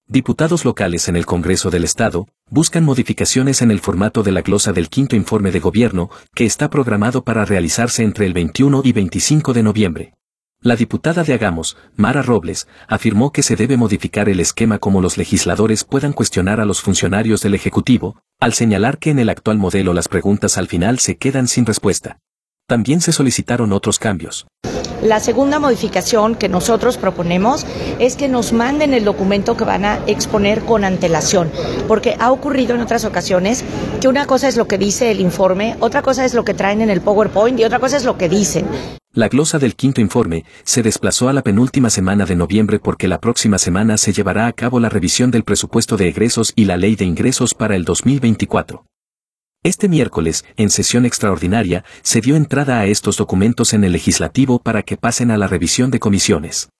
Diputados locales en el Congreso del Estado buscan modificaciones en el formato de la glosa del quinto informe de gobierno, que está programado para realizarse entre el 21 y 25 de noviembre. La diputada de Hagamos, Mara Robles, afirmó que se debe modificar el esquema como los legisladores puedan cuestionar a los funcionarios del Ejecutivo, al señalar que en el actual modelo las preguntas al final se quedan sin respuesta. También se solicitaron otros cambios. La segunda modificación que nosotros proponemos es que nos manden el documento que van a exponer con antelación, porque ha ocurrido en otras ocasiones que una cosa es lo que dice el informe, otra cosa es lo que traen en el PowerPoint y otra cosa es lo que dicen. La glosa del quinto informe se desplazó a la penúltima semana de noviembre porque la próxima semana se llevará a cabo la revisión del presupuesto de egresos y la ley de ingresos para el 2024. Este miércoles, en sesión extraordinaria, se dio entrada a estos documentos en el legislativo para que pasen a la revisión de comisiones.